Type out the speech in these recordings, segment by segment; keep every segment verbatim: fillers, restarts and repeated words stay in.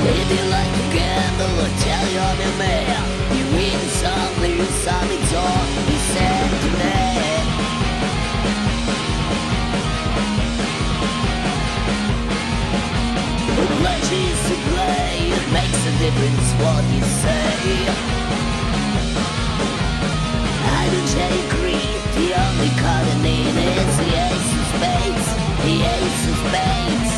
If you like to gamble or tell your new man, you win some, lose some, it's all he said to me. The pleasure is to play, it makes a difference what you say. I don't agree, the only card I need is the ace of spades, the ace of spades.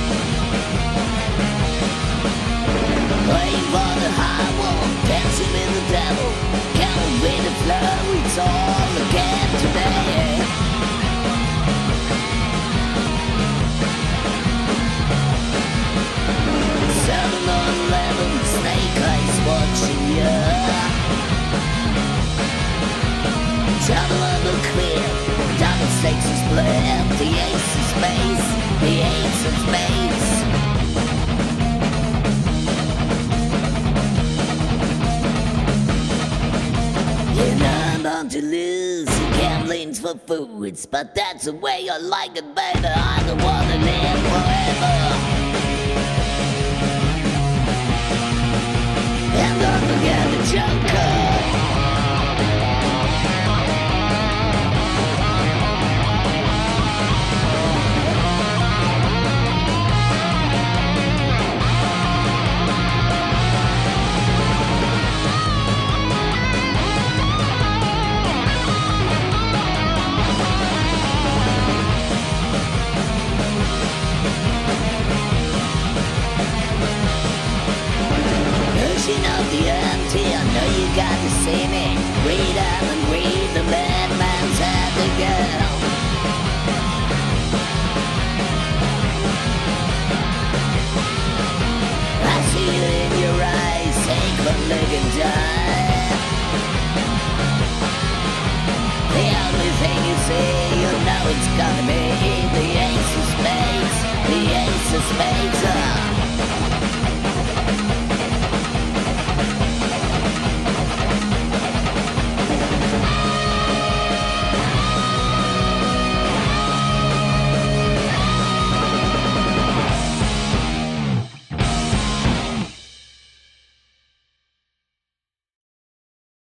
Playing for the high wall, dancing in the devil, counting with the flow, it's all again today. Seven or eleven, snake eyes watching you. Double on the clear, double stakes is split, the ace of spades, the ace of spades. I'm bound to lose, gambling's for fools, but that's the way I like it, baby. I don't wanna live forever. And don't forget the Joker. Pushing out the empty, I know you got to see me. Read out and read the madman's had to go. I see it in your eyes, take one look and die. The only thing you see, you know it's gonna be the ace of spades, the ace of spades.